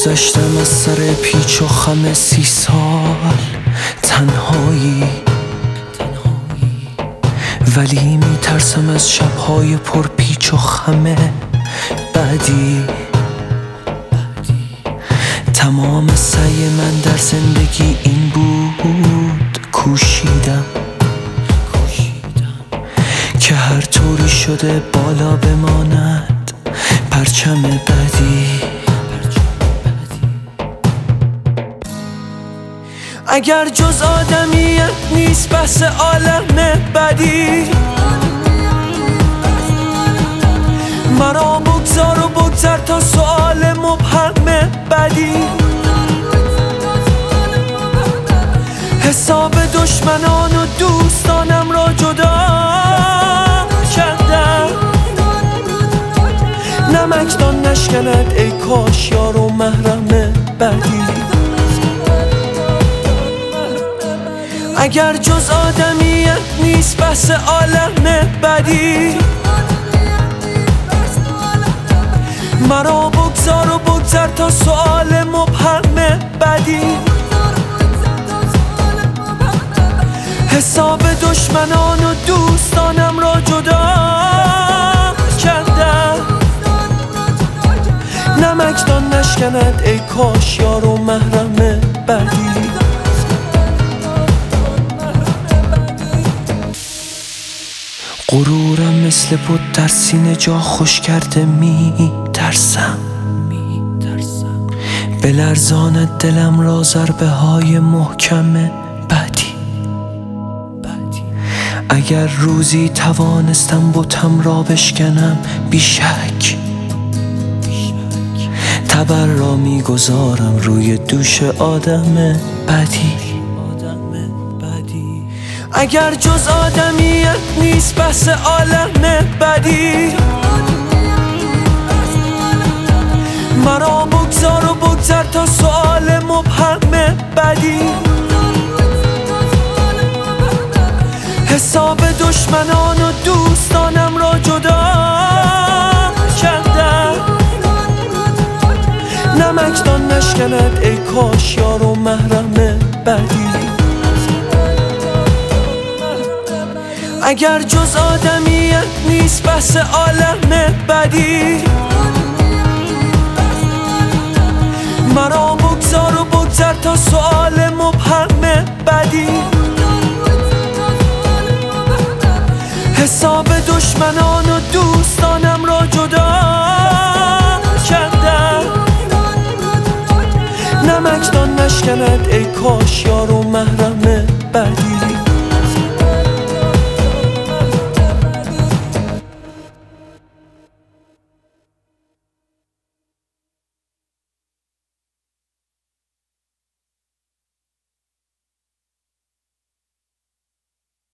گذشتم از سر پیچ و خم 30 سال تنهایی، ولی میترسم از شبهای پر پیچ و خم بعدی. تمام سعی من در زندگی این بود، کوشیدم که هر طوری شده بالا بماند پرچم بعدی. اگر جز آدمیت نیست بحث عالم بدی، مرا بگذار و بگذر تا سؤال مبهم بدی. حساب دشمنان و دوستانم را جدا کردم، نمکدان نشکند ای کاش یار و محرم بدی. اگر جز آدمیت نیست بحث عالم بدی، مرا بگذار و بگذر تا سؤال مبهم بدی. حساب دشمنان و دوستانم را جدا کردم، نمکدان نشکند ای کاش یار و محرم بدی. غرورم مثل بود در سینه جا خوش کرده، می ترسم بلرزاند دلم را ضربه های محکم بعدی. اگر روزی توانستم بتم را بشکنم بیشک، تبر را میگذارم روی دوش آدم بدی. اگر جز آدمیت نیست بحث عالم بدی، مرا بگذار و بگذر تا سؤال مبهم بدی. حساب دشمنان و دوستانم را جدا کردم، نمکدان نشکند ای کاش یار و محرم بدی. اگر جز آدمیت نیست بحث عالم بدی، مرا بگذار و بگذر تا سؤال مبهم بدی. حساب دشمنان و دوستانم را جدا کردم، نمکدان نشکند ای کاش